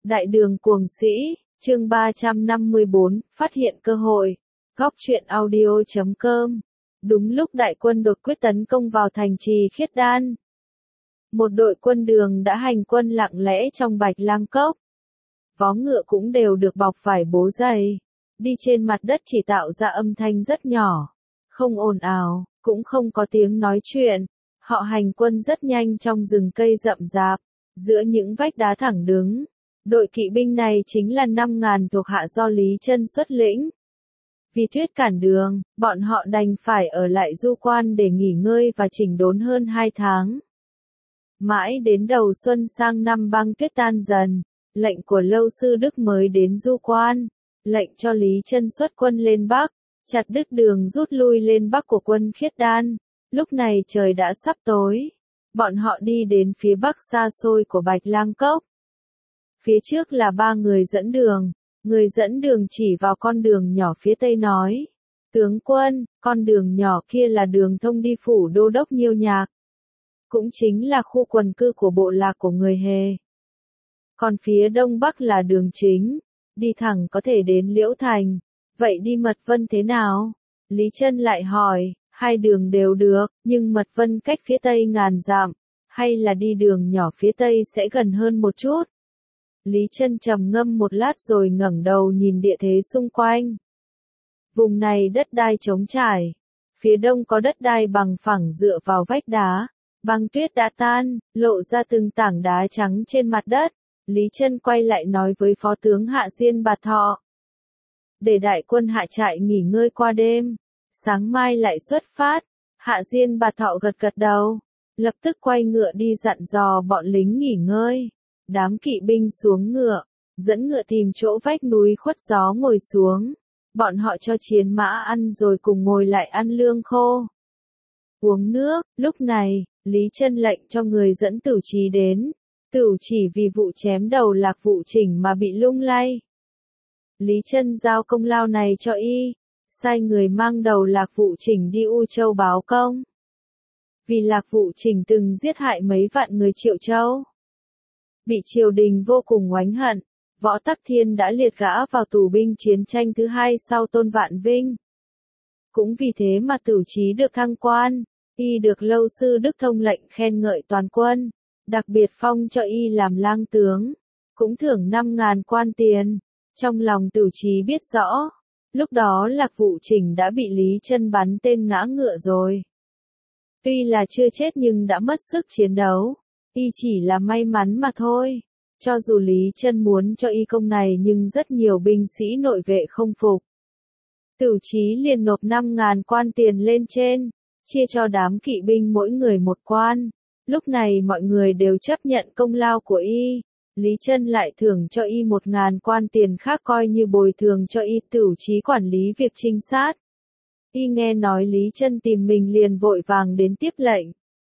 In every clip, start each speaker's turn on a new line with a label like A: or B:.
A: Đại đường cuồng sĩ, chương 354, phát hiện cơ hội. Góc truyện audio.com. Đúng lúc đại quân đột quyết tấn công vào thành trì Khiết Đan. Một đội quân đường đã hành quân lặng lẽ trong Bạch Lang Cốc. Vó ngựa cũng đều được bọc vải bố dày. Đi trên mặt đất chỉ tạo ra âm thanh rất nhỏ. Không ồn ào, cũng không có tiếng nói chuyện. Họ hành quân rất nhanh trong rừng cây rậm rạp, giữa những vách đá thẳng đứng. Đội kỵ binh này chính là 5.000 thuộc hạ do Lý Chân xuất lĩnh. Vì thuyết cản đường, bọn họ đành phải ở lại du quan để nghỉ ngơi và chỉnh đốn hơn 2 tháng. Mãi đến đầu xuân sang năm băng tuyết tan dần, lệnh của Lâu Sư Đức mới đến du quan, lệnh cho Lý Chân xuất quân lên Bắc, chặt đứt đường rút lui lên Bắc của quân Khiết Đan. Lúc này trời đã sắp tối, bọn họ đi đến phía bắc xa xôi của Bạch Lang Cốc. Phía trước là 3 người dẫn đường, người dẫn đường chỉ vào con đường nhỏ phía tây nói: "Tướng quân, con đường nhỏ kia là đường thông đi phủ đô đốc Nhiêu Nhạc, cũng chính là khu quần cư của bộ lạc của người Hề. Còn phía đông bắc là đường chính, đi thẳng có thể đến Liễu Thành, vậy đi Mật Vân thế nào?" Lý Chân lại hỏi: "Hai đường đều được, nhưng Mật Vân cách phía tây ngàn dặm, hay là đi đường nhỏ phía tây sẽ gần hơn một chút?" Lý Chân trầm ngâm một lát rồi ngẩng đầu nhìn địa thế xung quanh. Vùng này đất đai trống trải, phía đông có đất đai bằng phẳng dựa vào vách đá, băng tuyết đã tan, lộ ra từng tảng đá trắng trên mặt đất. Lý Chân quay lại nói với phó tướng Hạ Diên Bạt Thọ: "Để đại quân hạ trại nghỉ ngơi qua đêm, sáng mai lại xuất phát." Hạ Diên Bạt Thọ gật gật đầu, lập tức quay ngựa đi dặn dò bọn lính nghỉ ngơi. Đám kỵ binh xuống ngựa, dẫn ngựa tìm chỗ vách núi khuất gió ngồi xuống. Bọn họ cho chiến mã ăn rồi cùng ngồi lại ăn lương khô, uống nước. Lúc này, Lý Chân lệnh cho người dẫn Tửu Chí đến. Tửu Chỉ vì vụ chém đầu Lạc Vụ Chỉnh mà bị lung lay. Lý Chân giao công lao này cho y, sai người mang đầu Lạc Vụ Chỉnh đi U Châu báo công. Vì Lạc Vụ Chỉnh từng giết hại mấy vạn người Triệu Châu, bị triều đình vô cùng oán hận, Võ Tắc Thiên đã liệt gã vào tù binh chiến tranh thứ hai sau Tôn Vạn Vinh. Cũng vì thế mà Tửu Chí được thăng quan, y được Lâu Sư Đức thông lệnh khen ngợi toàn quân, đặc biệt phong cho y làm lang tướng, cũng thưởng 5.000 quan tiền. Trong lòng Tửu Chí biết rõ, lúc đó Lạc Vụ Chỉnh đã bị Lý Chân bắn tên ngã ngựa rồi. Tuy là chưa chết nhưng đã mất sức chiến đấu. Y chỉ là may mắn mà thôi. Cho dù Lý Chân muốn cho y công này nhưng rất nhiều binh sĩ nội vệ không phục. Tửu Chí liền nộp 5.000 quan tiền lên trên, chia cho đám kỵ binh mỗi người một quan. Lúc này mọi người đều chấp nhận công lao của y. Lý Chân lại thưởng cho y 1.000 quan tiền khác coi như bồi thường cho y. Tửu Chí quản lý việc trinh sát. Y nghe nói Lý Chân tìm mình liền vội vàng đến tiếp lệnh: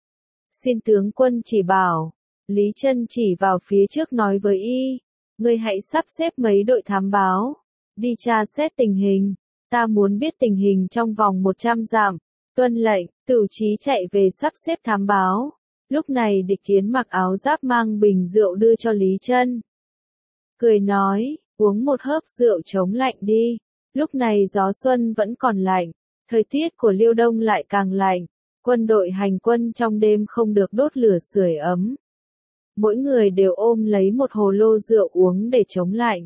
A: "Xin tướng quân chỉ bảo." Lý Chân chỉ vào phía trước nói với y: "Ngươi hãy sắp xếp mấy đội thám báo, đi tra xét tình hình, ta muốn biết tình hình trong vòng 100 dặm." Tuân lệnh. Tửu Chí chạy về sắp xếp thám báo. Lúc này Địch Kiến mặc áo giáp mang bình rượu đưa cho Lý Chân, cười nói: "Uống một hớp rượu chống lạnh đi." Lúc này gió xuân vẫn còn lạnh, thời tiết của Liêu Đông lại càng lạnh. Quân đội hành quân trong đêm không được đốt lửa sưởi ấm. Mỗi người đều ôm lấy một hồ lô rượu uống để chống lạnh.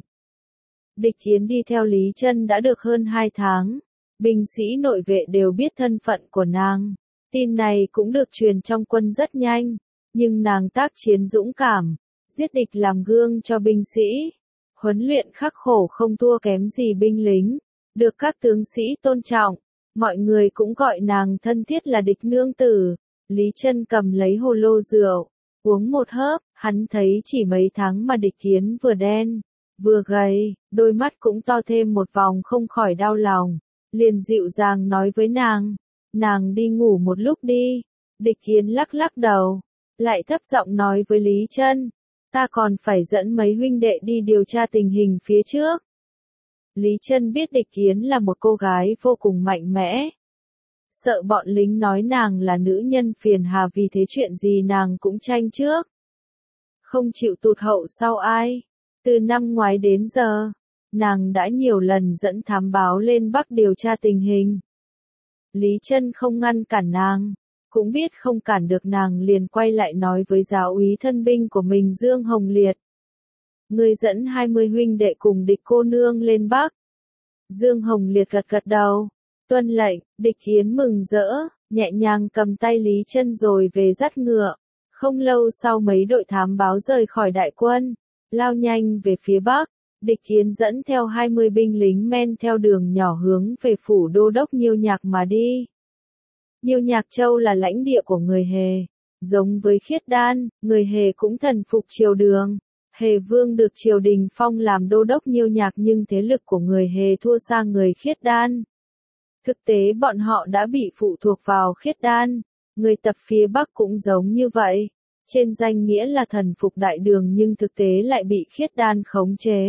A: Địch Kiến đi theo Lý Chân đã được hơn 2 tháng. Binh sĩ nội vệ đều biết thân phận của nàng. Tin này cũng được truyền trong quân rất nhanh. Nhưng nàng tác chiến dũng cảm, giết địch làm gương cho binh sĩ. Huấn luyện khắc khổ không thua kém gì binh lính. Được các tướng sĩ tôn trọng. Mọi người cũng gọi nàng thân thiết là Địch nương tử. Lý Chân cầm lấy hồ lô rượu, uống một hớp, hắn thấy chỉ mấy tháng mà Địch Kiến vừa đen, vừa gầy, đôi mắt cũng to thêm một vòng không khỏi đau lòng. Liền dịu dàng nói với nàng đi ngủ một lúc đi. Địch Kiến lắc lắc đầu, lại thấp giọng nói với Lý Chân: "Ta còn phải dẫn mấy huynh đệ đi điều tra tình hình phía trước." Lý Chân biết Địch Kiến là một cô gái vô cùng mạnh mẽ. Sợ bọn lính nói nàng là nữ nhân phiền hà vì thế chuyện gì nàng cũng tranh trước. Không chịu tụt hậu sau ai. Từ năm ngoái đến giờ, nàng đã nhiều lần dẫn thám báo lên Bắc điều tra tình hình. Lý Chân không ngăn cản nàng, cũng biết không cản được nàng liền quay lại nói với giáo úy thân binh của mình Dương Hồng Liệt. Ngươi dẫn 20 huynh đệ cùng địch cô nương lên Bắc. Dương Hồng Liệt gật gật đầu, tuân lệnh. Địch Hiến mừng rỡ, nhẹ nhàng cầm tay Lý Chân rồi về dắt ngựa. Không lâu sau mấy đội thám báo rời khỏi đại quân, lao nhanh về phía Bắc. Địch Hiến dẫn theo 20 binh lính men theo đường nhỏ hướng về phủ đô đốc Nhiêu Nhạc mà đi. Nhiêu Nhạc Châu là lãnh địa của người Hề. Giống với Khiết Đan, người Hề cũng thần phục triều Đường. Hề Vương được triều đình phong làm đô đốc Nhiêu Nhạc nhưng thế lực của người Hề thua xa người Khiết Đan. Thực tế bọn họ đã bị phụ thuộc vào Khiết Đan. Người Tập phía Bắc cũng giống như vậy. Trên danh nghĩa là thần phục đại đường nhưng thực tế lại bị Khiết Đan khống chế.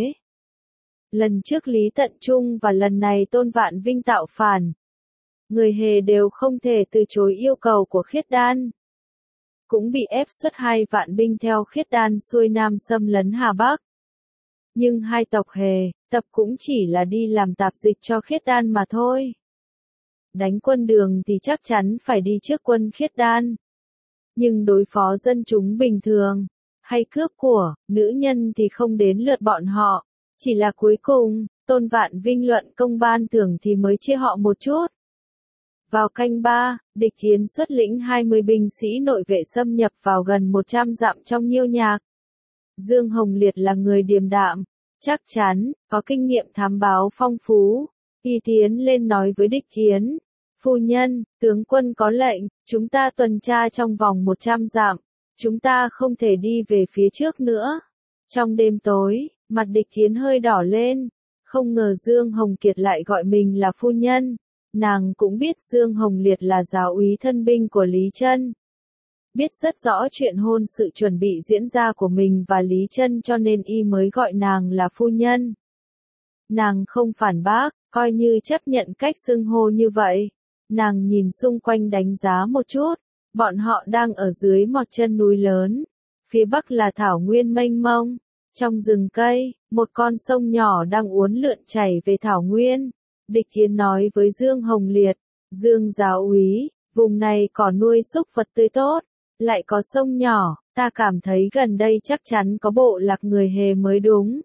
A: Lần trước Lý Tận Trung và lần này Tôn Vạn Vinh tạo phản. Người Hề đều không thể từ chối yêu cầu của Khiết Đan. Cũng bị ép xuất 2 vạn binh theo Khiết Đan xuôi Nam xâm lấn Hà Bắc. Nhưng hai tộc Hề, Tập cũng chỉ là đi làm tạp dịch cho Khiết Đan mà thôi. Đánh quân Đường thì chắc chắn phải đi trước quân Khiết Đan. Nhưng đối phó dân chúng bình thường, hay cướp của, nữ nhân thì không đến lượt bọn họ. Chỉ là cuối cùng, Tôn Vạn Vinh luận công ban thưởng thì mới chia họ một chút. Vào canh 3, Địch Hiến xuất lĩnh 20 binh sĩ nội vệ xâm nhập vào gần 100 dặm trong Nhiêu Nhạc. Dương Hồng Liệt là người điềm đạm, chắc chắn, có kinh nghiệm thám báo phong phú. Y tiến lên nói với Địch Hiến, phu nhân, tướng quân có lệnh, chúng ta tuần tra trong vòng 100 dặm, chúng ta không thể đi về phía trước nữa. Trong đêm tối, mặt Địch Hiến hơi đỏ lên, không ngờ Dương Hồng Kiệt lại gọi mình là phu nhân. Nàng cũng biết Dương Hồng Liệt là giáo úy thân binh của Lý Chân. Biết rất rõ chuyện hôn sự chuẩn bị diễn ra của mình và Lý Chân cho nên y mới gọi nàng là phu nhân. Nàng không phản bác, coi như chấp nhận cách xưng hô như vậy. Nàng nhìn xung quanh đánh giá một chút, bọn họ đang ở dưới một chân núi lớn. Phía bắc là thảo nguyên mênh mông. Trong rừng cây, một con sông nhỏ đang uốn lượn chảy về thảo nguyên. Địch Hiến nói với Dương Hồng Liệt, Dương giáo úy, vùng này có nuôi súc vật tươi tốt, lại có sông nhỏ, ta cảm thấy gần đây chắc chắn có bộ lạc người Hề mới đúng.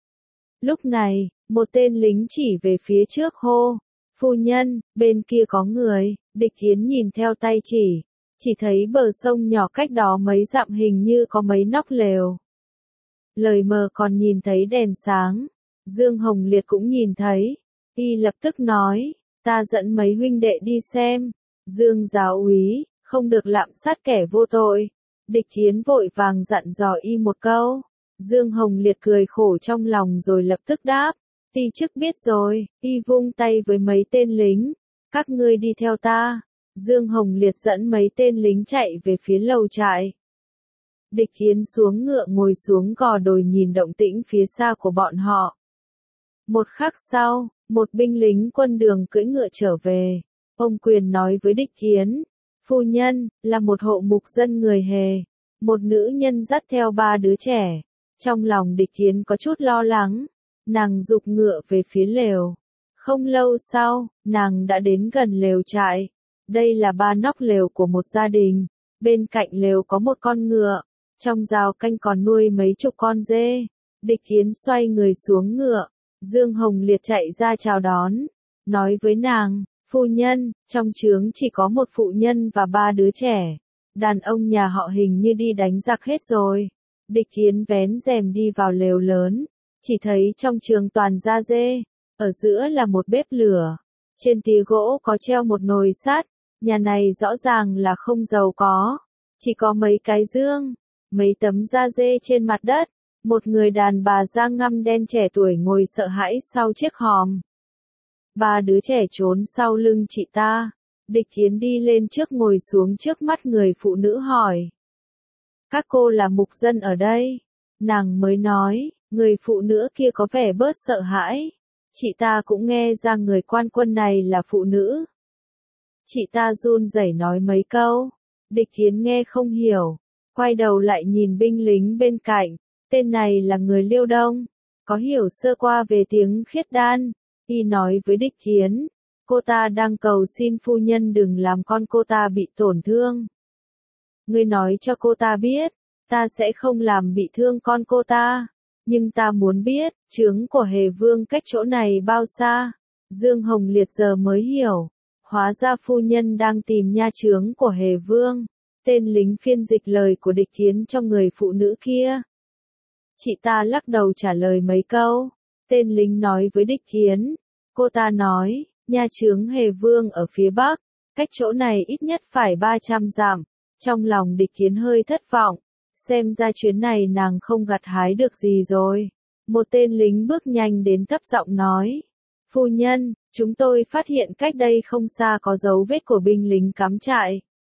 A: Lúc này, một tên lính chỉ về phía trước hô, phu nhân, bên kia có người. Địch Hiến nhìn theo tay chỉ thấy bờ sông nhỏ cách đó mấy dặm hình như có mấy nóc lều. Lời mờ còn nhìn thấy đèn sáng, Dương Hồng Liệt cũng nhìn thấy. Y lập tức nói, ta dẫn mấy huynh đệ đi xem. Dương giáo úy, không được lạm sát kẻ vô tội. Địch Hiến vội vàng dặn dò y một câu. Dương Hồng Liệt cười khổ trong lòng rồi lập tức đáp, ti chức biết rồi. Y vung tay với mấy tên lính, các ngươi đi theo ta. Dương Hồng Liệt dẫn mấy tên lính chạy về phía lầu trại. Địch Hiến xuống ngựa ngồi xuống gò đồi nhìn động tĩnh phía xa của bọn họ. Một khắc sau, một binh lính quân Đường cưỡi ngựa trở về. Ông Quyền nói với Địch Hiến, phu nhân, là một hộ mục dân người Hề. Một nữ nhân dắt theo 3 đứa trẻ. Trong lòng Địch Hiến có chút lo lắng. Nàng giục ngựa về phía lều. Không lâu sau, nàng đã đến gần lều trại. Đây là 3 nóc lều của một gia đình. Bên cạnh lều có một con ngựa. Trong rào canh còn nuôi mấy chục con dê. Địch Hiến xoay người xuống ngựa. Dương Hồng Liệt chạy ra chào đón. Nói với nàng, phu nhân, trong trướng chỉ có một phụ nhân và 3 đứa trẻ. Đàn ông nhà họ hình như đi đánh giặc hết rồi. Địch Hiến vén rèm đi vào lều lớn. Chỉ thấy trong trướng toàn da dê. Ở giữa là một bếp lửa. Trên tía gỗ có treo một nồi sắt. Nhà này rõ ràng là không giàu có. Chỉ có mấy cái dương. Mấy tấm da dê trên mặt đất. Một người đàn bà da ngăm đen trẻ tuổi ngồi sợ hãi sau chiếc hòm. 3 đứa trẻ trốn sau lưng chị ta. Địch Hiến đi lên trước ngồi xuống trước mắt người phụ nữ hỏi. Các cô là mục dân ở đây. Nàng mới nói, người phụ nữ kia có vẻ bớt sợ hãi. Chị ta cũng nghe ra người quan quân này là phụ nữ. Chị ta run rẩy nói mấy câu. Địch Hiến nghe không hiểu. Quay đầu lại nhìn binh lính bên cạnh. Tên này là người Liêu Đông, có hiểu sơ qua về tiếng khiết đan. Y nói với địch kiến, cô ta đang cầu xin phu nhân đừng làm con cô ta bị tổn thương. Ngươi nói cho cô ta biết, ta sẽ không làm bị thương con cô ta. Nhưng ta muốn biết, trướng của Hề Vương cách chỗ này bao xa? Dương Hồng Liệt giờ mới hiểu. Hóa ra phu nhân đang tìm nha trướng của Hề Vương. Tên lính phiên dịch lời của địch kiến cho người phụ nữ kia. Chị ta lắc đầu trả lời mấy câu. Tên lính nói với địch kiến. Cô ta nói, nha trướng Hề Vương ở phía bắc, cách chỗ này ít nhất phải 300 dặm. Trong lòng địch kiến hơi thất vọng. Xem ra chuyến này nàng không gặt hái được gì rồi. Một tên lính bước nhanh đến thấp giọng nói. Phu nhân, chúng tôi phát hiện cách đây không xa có dấu vết của binh lính cắm trại.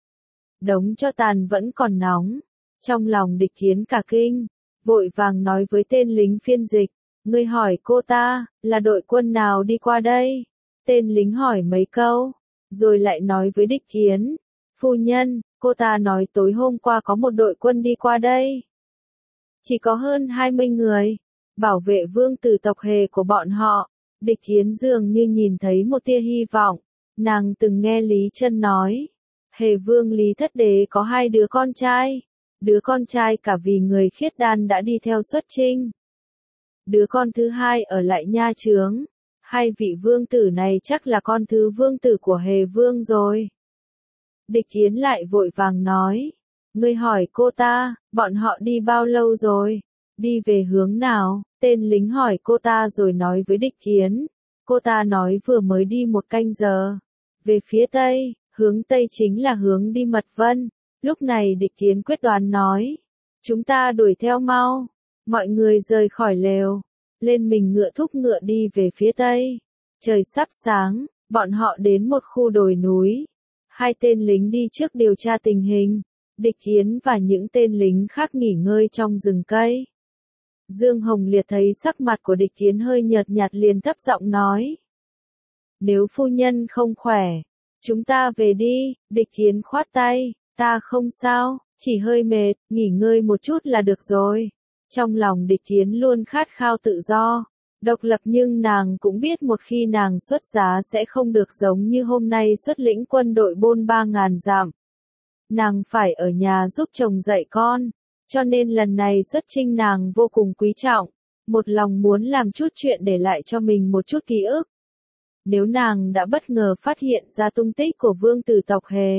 A: Đống tro tàn vẫn còn nóng. Trong lòng địch kiến cả kinh, vội vàng nói với tên lính phiên dịch. Ngươi hỏi cô ta, là đội quân nào đi qua đây? Tên lính hỏi mấy câu, rồi lại nói với địch kiến. Phu nhân, cô ta nói tối hôm qua có một đội quân đi qua đây. Chỉ có hơn 20 người, bảo vệ vương tử tộc Hề của bọn họ. Địch kiến dường như nhìn thấy một tia hy vọng. Nàng từng nghe Lý Chân nói, Hề Vương Lý Thất Đế có 2 đứa con trai. Đứa con trai cả vì người khiết đan đã đi theo xuất chinh. Đứa con thứ 2 ở lại nha trướng. 2 vị vương tử này chắc là con thứ vương tử của Hề Vương rồi. Địch kiến lại vội vàng nói. Ngươi hỏi cô ta, bọn họ đi bao lâu rồi? Đi về hướng nào? Tên lính hỏi cô ta rồi nói với địch kiến. Cô ta nói vừa mới đi 1 canh giờ. Về phía tây, hướng tây chính là hướng đi Mật Vân. Lúc này địch kiến quyết đoán nói. Chúng ta đuổi theo mau. Mọi người rời khỏi lều. Lên mình ngựa thúc ngựa đi về phía tây. Trời sắp sáng, bọn họ đến một khu đồi núi. 2 tên lính đi trước điều tra tình hình. Địch kiến và những tên lính khác nghỉ ngơi trong rừng cây. Dương Hồng Liệt thấy sắc mặt của địch kiến hơi nhợt nhạt liền thấp giọng nói. Nếu phu nhân không khỏe, chúng ta về đi. Địch kiến khoát tay. Ta không sao, chỉ hơi mệt, nghỉ ngơi một chút là được rồi. Trong lòng địch kiến luôn khát khao tự do, độc lập, nhưng nàng cũng biết một khi nàng xuất giá sẽ không được giống như hôm nay xuất lĩnh quân đội bôn 3.000 dặm. Nàng phải ở nhà giúp chồng dạy con, cho nên lần này xuất chinh nàng vô cùng quý trọng, một lòng muốn làm chút chuyện để lại cho mình một chút ký ức. Nếu nàng đã bất ngờ phát hiện ra tung tích của vương tử tộc Hề,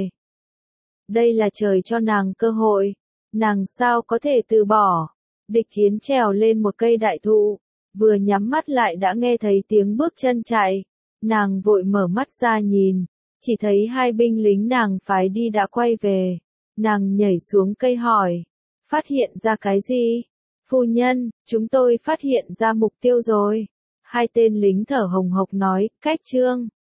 A: đây là trời cho nàng cơ hội, nàng sao có thể từ bỏ. Địch kiến trèo lên một cây đại thụ, vừa nhắm mắt lại đã nghe thấy tiếng bước chân chạy. Nàng vội mở mắt ra nhìn, chỉ thấy 2 binh lính nàng phái đi đã quay về. Nàng nhảy xuống cây hỏi, phát hiện ra cái gì? Phu nhân, chúng tôi phát hiện ra mục tiêu rồi. 2 tên lính thở hồng hộc nói, cách chương.